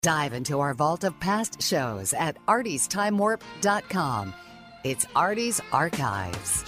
Dive into our vault of past shows at artiesTimeWarp.com. It's Artie's Archives.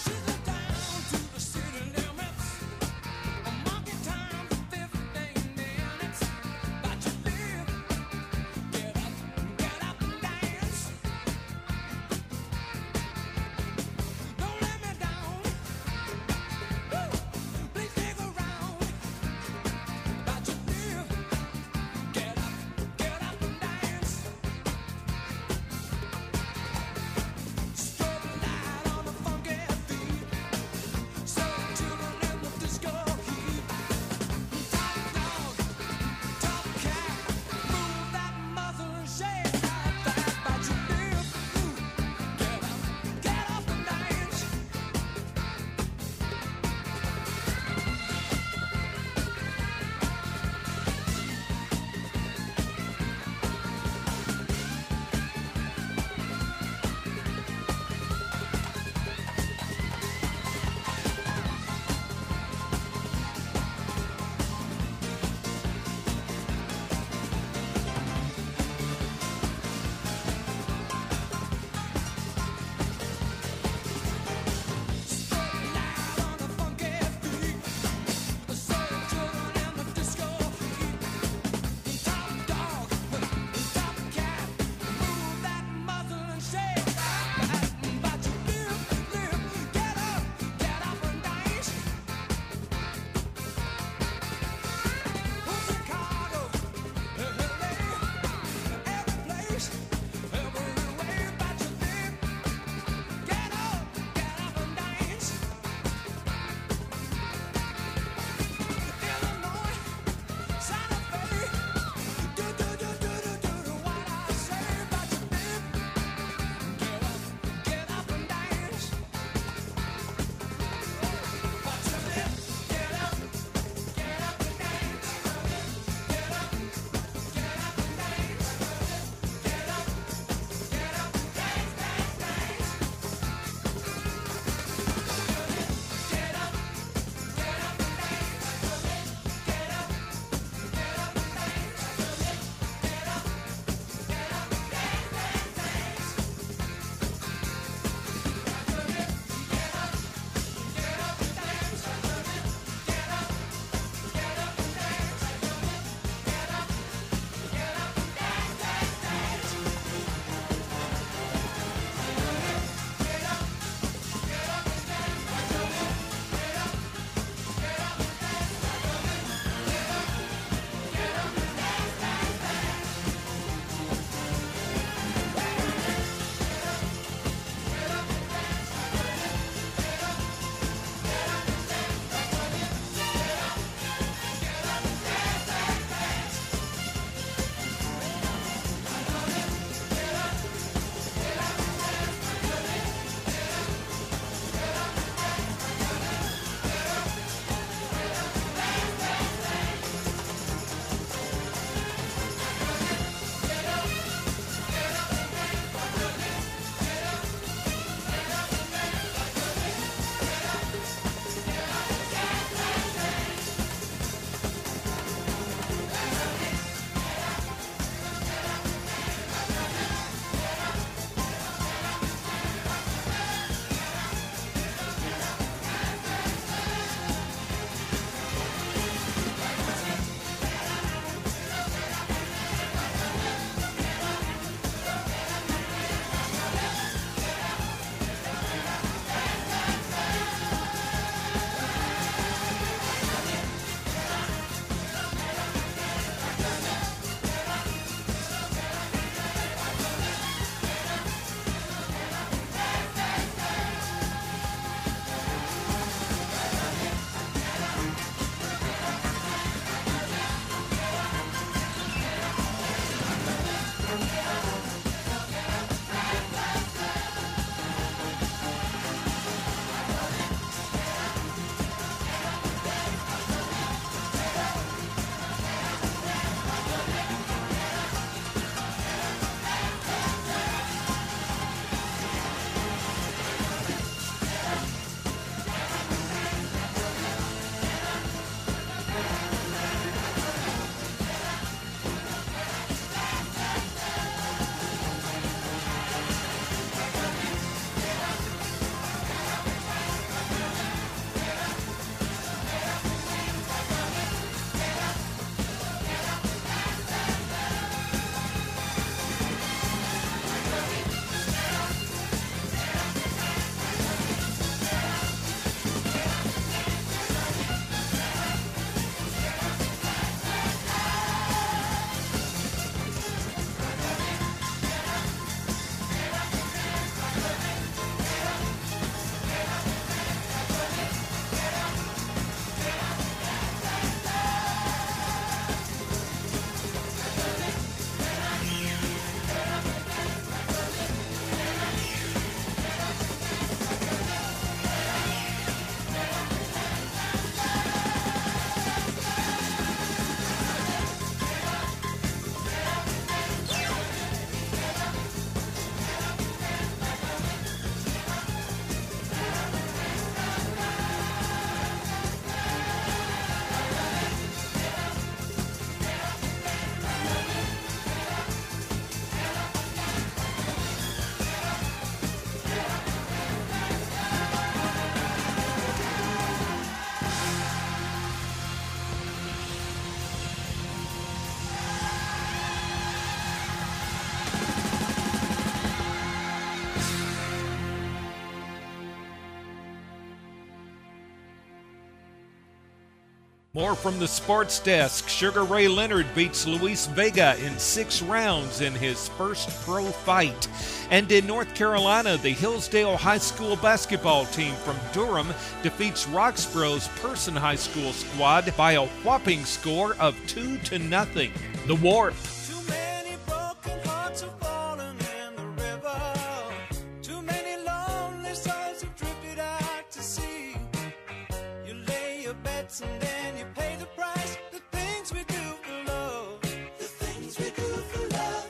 More from the sports desk. Sugar Ray Leonard beats Luis Vega in 6 rounds in his first pro fight. And in North Carolina, the Hillsdale High School basketball team from Durham defeats Roxborough's Person High School squad by a whopping score of 2-0. The Warp. Too many broken hearts have fallen in the river. Too many lonely souls have drifted out to sea. You lay your bets and then you pay the price. The things we do for love. The things we do for love.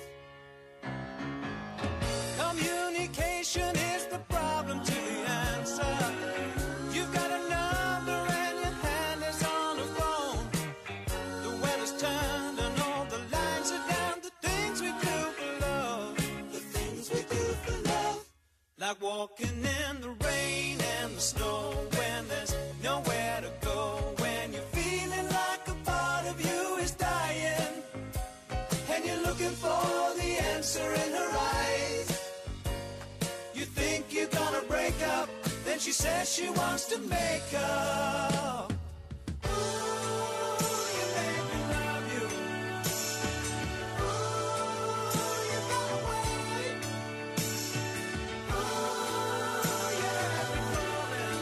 Communication is the problem to the answer. You've got a number and your hand is on the phone. The weather's turned and all the lines are down. The things we do for love. The things we do for love. Like walking in the rain and the snow when there's nowhere to go. When you're feeling like a part of you is dying and you're looking for the answer in her eyes. You think you're gonna break up, then she says she wants to make up. Ooh, you make me love you. Ooh, you got away. Ooh, you have me falling.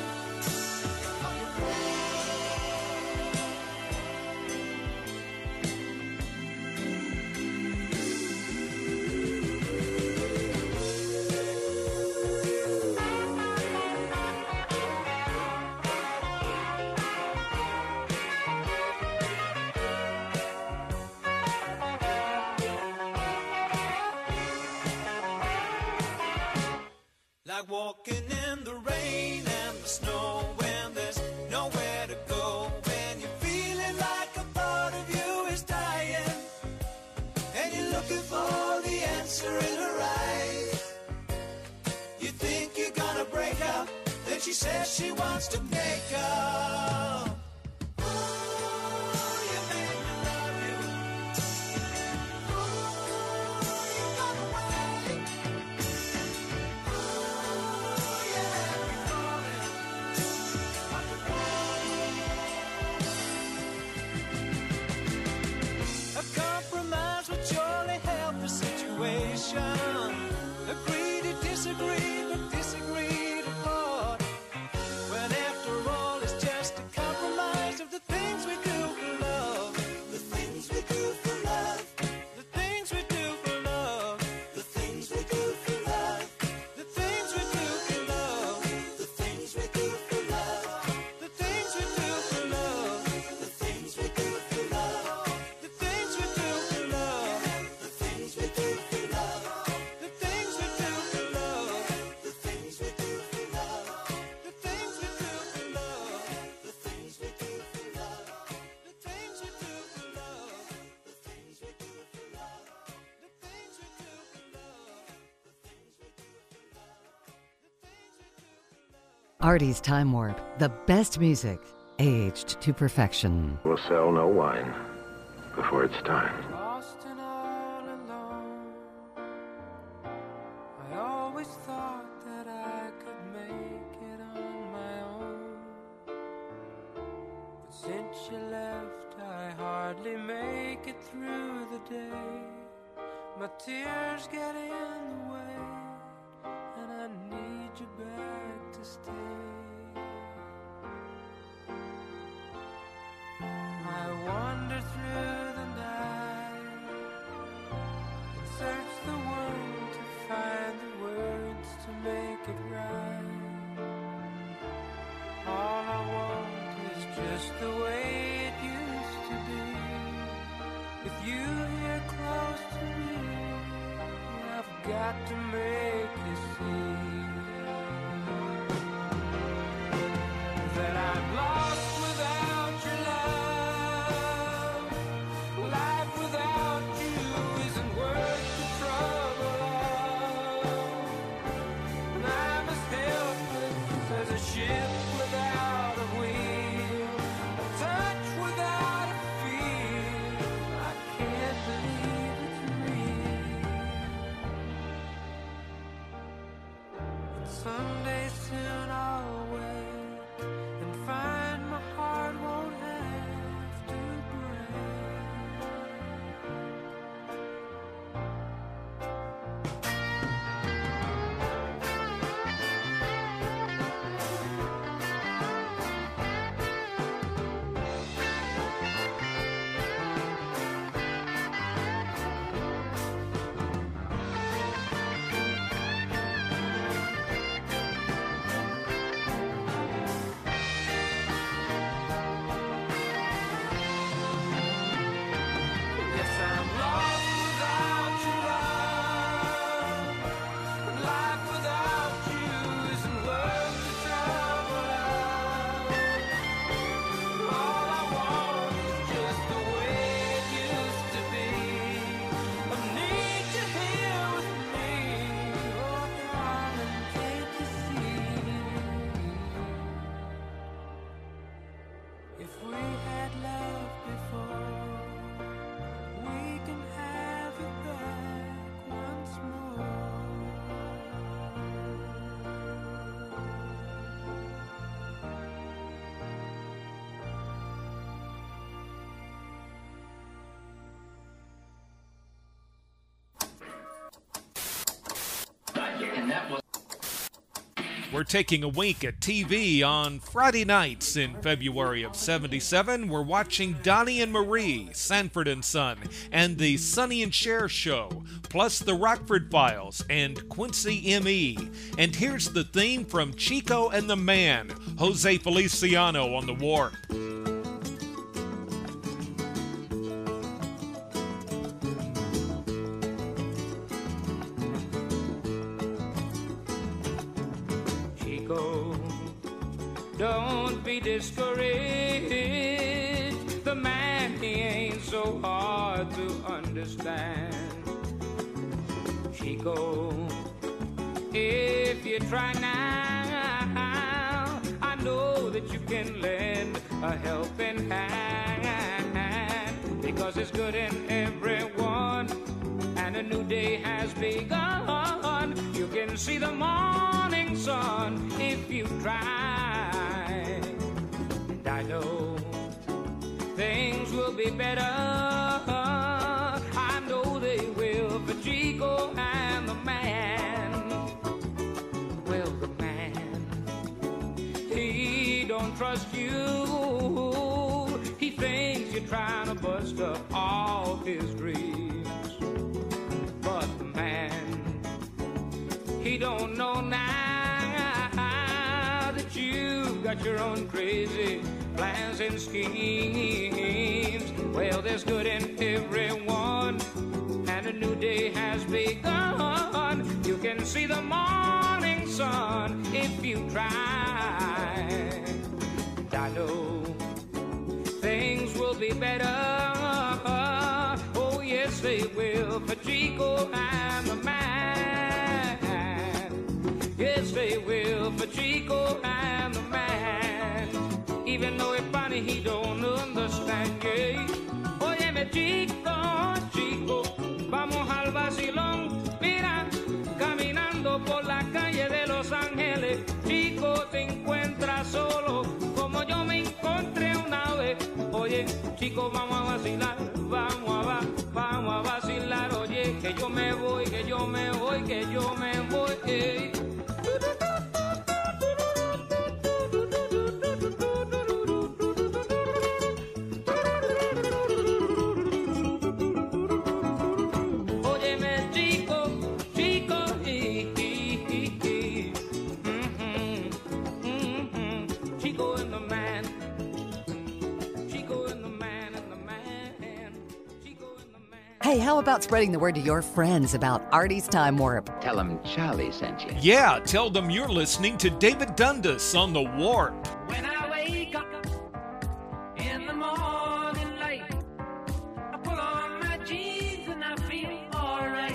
Like walking in the rain and the snow when there's nowhere to go. When you're feeling like a part of you is dying and you're looking for the answer in her eyes. You think you're gonna break up, then she says she wants to make up. Ooh, you make me love you. Ooh, you got away. A compromise would surely help the situation. Agree to disagree, but disagree to part. When after all it's just a compromise of the things we do for love. The things we do for love. The things we do for love. The things we do for love. The things we do for love. The things we do for love. The things we do for love. The things we do for love. The things we do for love. The things we do for love. The things we do for love. The things we do for love. The things we do for love. The things we do for love. The things we do for love. The things we do for love. The things we do for love. The things we do for love. The things we do for love. Artie's Time Warp, the best music, aged to perfection. We'll sell no wine before it's time. Lost and all alone. I always thought that I could make it on my own. But since you left, I hardly make it through the day. My tears get in the way, and I need you back to stay. I wander through the night and search the world to find the words to make it right. All I want is just the way it used to be. With you here close to me, I've got to make you see that I'm lost without your love. Life without you isn't worth the trouble of. And I'm as helpless as a ship without a wheel, a touch without a feel. I can't believe it's real. And someday soon I'll wake and find my heart won't hang We're taking a wink at TV on Friday nights in February of 77. We're watching Donnie and Marie, Sanford and Son, and the Sonny and Cher Show, plus the Rockford Files and Quincy M.E. And here's the theme from Chico and the Man, Jose Feliciano on the Warp. Don't be discouraged. The man, he ain't so hard to understand. Chico, if you try now, I know that you can lend a helping hand. Because it's good in everyone, and a new day has begun. You can see the morning sun if you try. And I know things will be better. I know they will for Chico and the man. Well, the man, he don't trust you. He thinks you're trying to bust up all his dreams. But the man, he don't know now that you've got your own crazy plans and schemes. Well, there's good in everyone, and a new day has begun. You can see the morning sun if you try. And I know things will be better. Oh, yes, they will for Chico and the man. Yes, they will for Chico and the man. Even though it's funny, he don't understand, yeah. Óyeme, Chico, Chico, vamos al vacilón. Mira, caminando por la calle de Los Ángeles, Chico, te encuentras solo, como yo me encontré una vez. Oye, Chico, vamos a vacilar, vamos a vacilar. Oye, que yo me voy, que yo me voy, que yo me voy. Hey, how about spreading the word to your friends about Artie's Time Warp? Tell them Charlie sent you. Yeah, tell them you're listening to David Dundas on the Warp. When I wake up in the morning light, I pull on my jeans and I feel alright.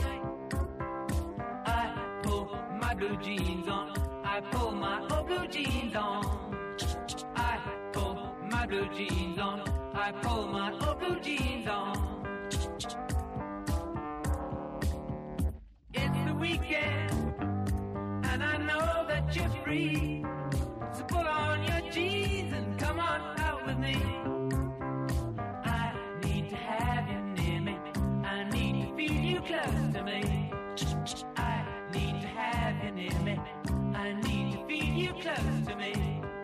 I pull my blue jeans on, I pull my old blue jeans on. I pull my blue jeans on, I pull my old blue jeans on. It's the weekend, and I know that you're free. So put on your jeans and come on out with me. I need to have you near me. I need to feel you close to me. I need to have you near me. I need to feel you close to me.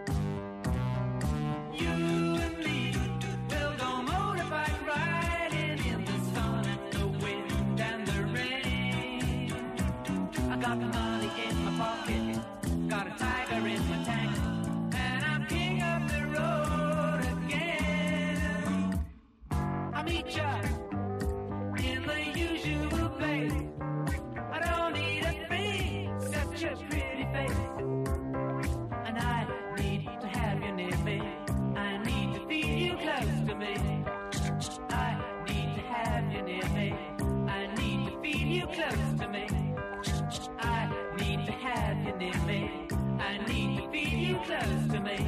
You and me will go motorbike riding in the sun and the wind and the rain. I got the money in my pocket, got a tiger in my tank, and I'm king of the road again. I meet ya in the usual place. I don't need a thing except your pretty face. And I need to have you near me. I need to feel you close to me. I need to have you near me. I need to feel you close to me. I need to have you near me. I need to feel you close to me.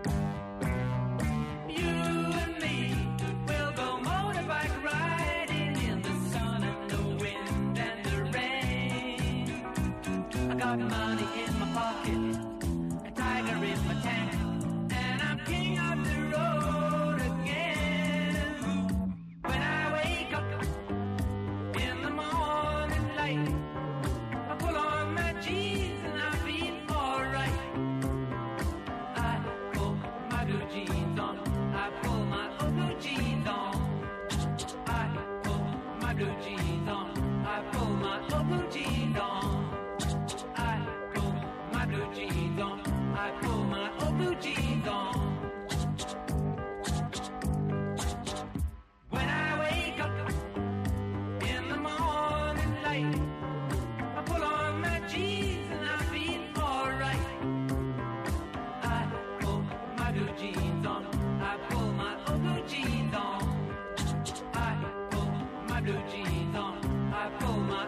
You and me will go motorbike riding in the sun and the wind and the rain. I got money in my pocket, a tiger in my tank, and I'm king of the road again. When I wake up in the morning light, I pull on my jeans and I feel alright.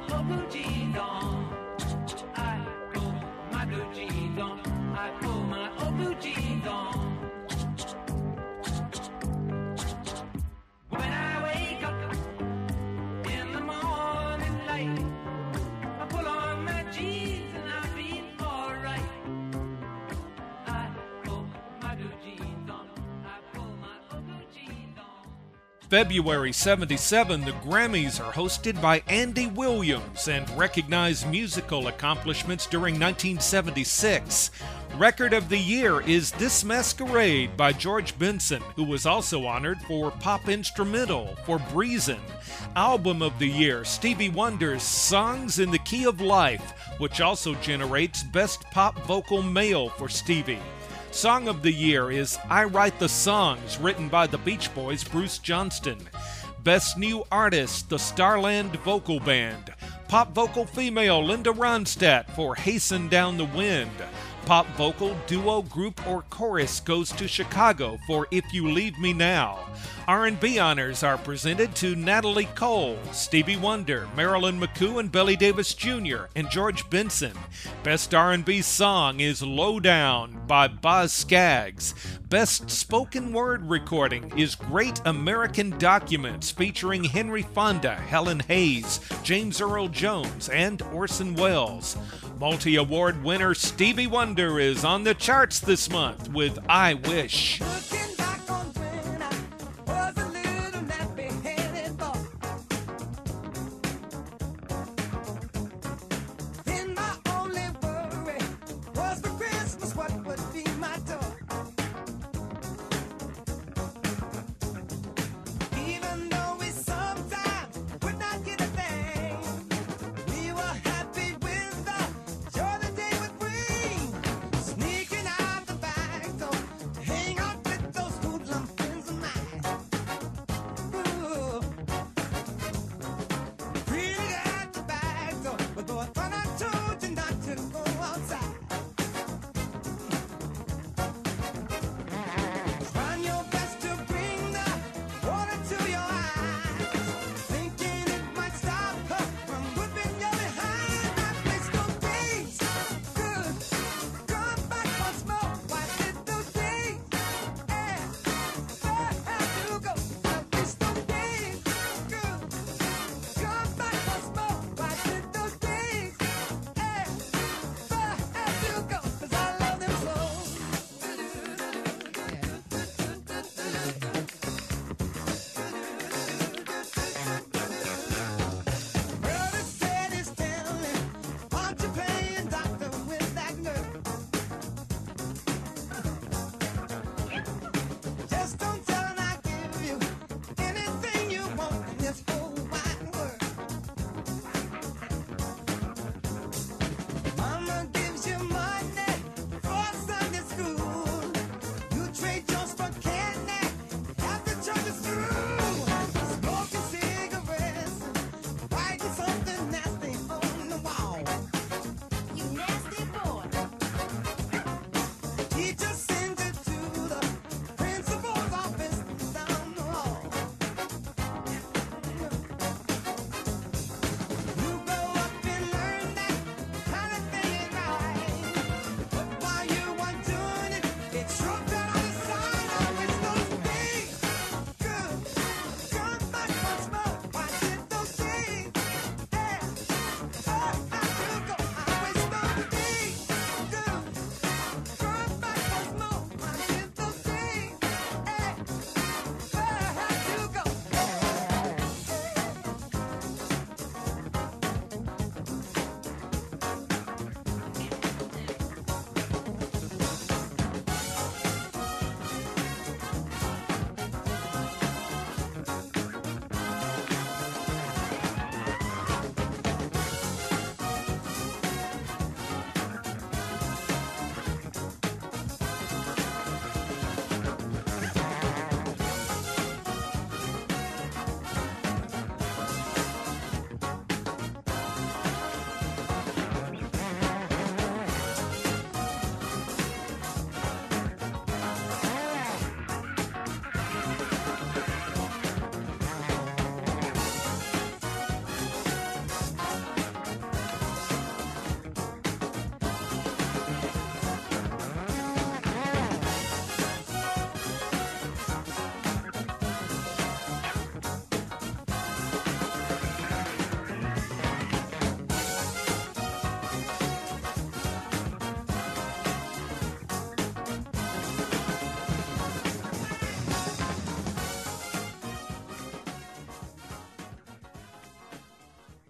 oh blue jeans on. I put my blue jeans on. I put my oh blue jeans on. When I wake up in the morning light, I pull on my jeans and I feel alright. I pull my blue jeans on. I pull my oh blue jeans on. February 77, the Grammys are hosted by Andy Williams and recognize musical accomplishments during 1976. Record of the Year is This Masquerade by George Benson, who was also honored for Pop Instrumental for Breezin'. Album of the Year, Stevie Wonder's Songs in the Key of Life, which also generates Best Pop Vocal Male for Stevie. Song of the Year is I Write the Songs, written by the Beach Boys' Bruce Johnston. Best New Artist, the Starland Vocal Band. Pop Vocal Female, Linda Ronstadt for Hasten Down the Wind. Pop Vocal Duo, Group, or Chorus goes to Chicago for If You Leave Me Now. R&B honors are presented to Natalie Cole, Stevie Wonder, Marilyn McCoo and Billy Davis Jr., and George Benson. Best R&B song is Low Down by Boz Scaggs. Best spoken word recording is Great American Documents featuring Henry Fonda, Helen Hayes, James Earl Jones, and Orson Welles. Multi-award winner Stevie Wonder is on the charts this month with I Wish. Looking back on when I was a little nappy-headed boy, then my only worry was for Christmas what would be my toy. Even though we sometimes would not get a thing, we were happy with the joy the day would bring. Sneaking out the back door, hang out with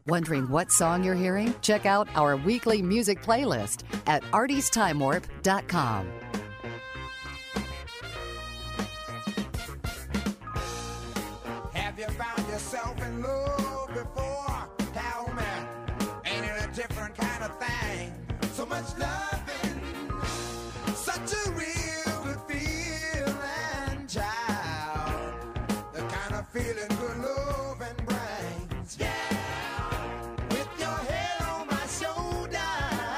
Wondering what song you're hearing? Check out our weekly music playlist at artiesTimeWarp.com. Have you found yourself in love before? Tell me, ain't it a different kind of thing? So much loving, such a real good feeling, child. The kind of feeling good loving brings. Yeah, with your head on my shoulder,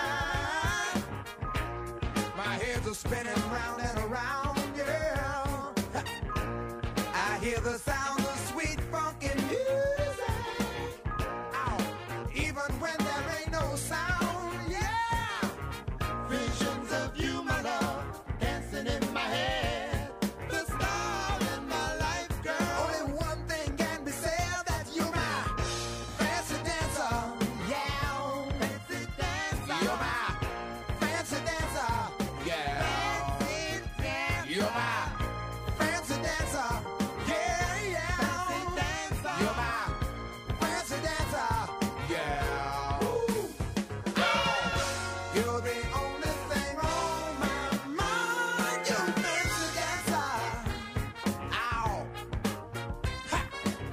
my head's a spinning round and around, yeah. I hear the sound of sweet funky music. Ow. Even when there ain't no sound, yeah. Visions of you, my love, dancing in my head. The star in my life, girl. Only one thing can be said, that you're my fancy dancer. Yeah, fancy dancer. You're my fancy dancer. Yeah, fancy dancer. You're my fancy dancer. Yeah, yeah. Fancy dancer. You're my fancy dancer. Yeah. Ooh. Oh. You're the only thing on my mind. You fancy dancer. Ow. Ha.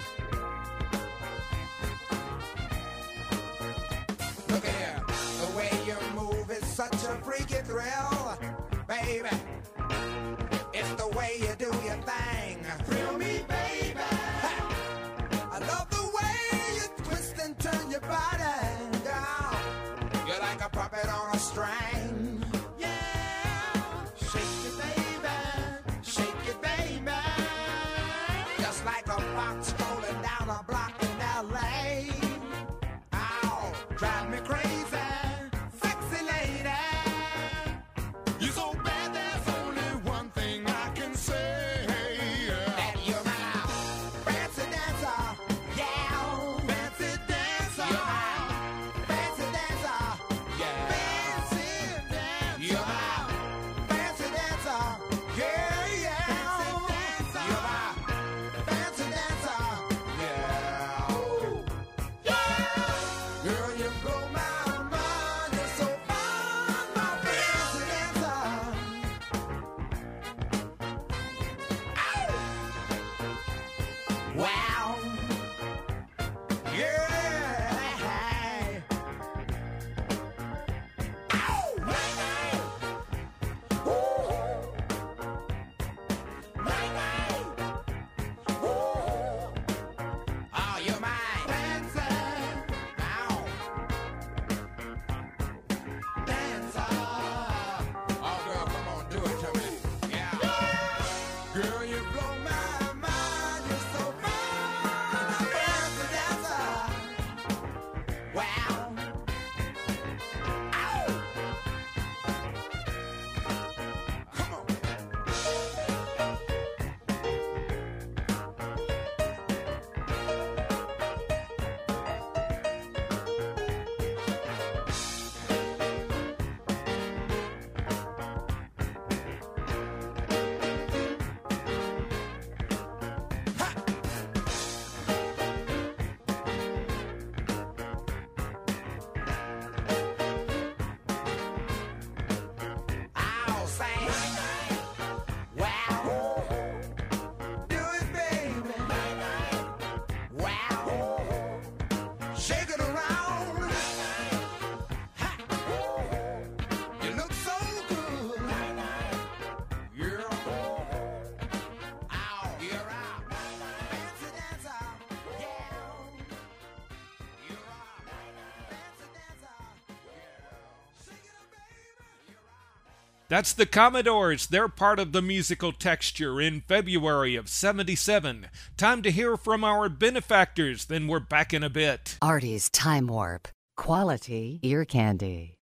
Look here. The way you move is such a freaky thrill, baby. It's the way you do your thing. Thrill me, baby. Ha. I love the way you twist and turn your body down. You're like a puppet on a string. Yeah. Shake it, baby. Shake it, baby. Just like a fox strolling down a block in L.A. Ow. Drive me crazy. Sexy lady. You're so bad, there's only one thing I can say. That you're my fancy dancer. Yeah, fancy dancer. You're my fancy dancer. Yeah, fancy dancer. You're my fancy dancer. Yeah, yeah. Fancy dancer. You're my fancy dancer. Yeah. Ooh. Yeah. Girl, you blow my mind. You're so fine, my fancy dancer. Wow. Yeah. Ow. Night-night. Ooh. Night-night. Ooh. Oh, you're my dancer. Ow. Dancer. Oh, girl, come on, do it to me. Yeah. Girl, you blow my mind. You're so fine. I'm a fancy dancer. Wow. Ow. Come on. I'll say, wow, do it, baby. Wow, shake it around. Ha. You look so good. You're out. You're out. Fancy dancer. Yeah. You're out. Fancy dancer. Yeah. Shake it up, baby. You're out. That's the Commodores. They're part of the musical texture in February of '77. Time to hear from our benefactors, then we're back in a bit. Artie's Time Warp. Quality ear candy.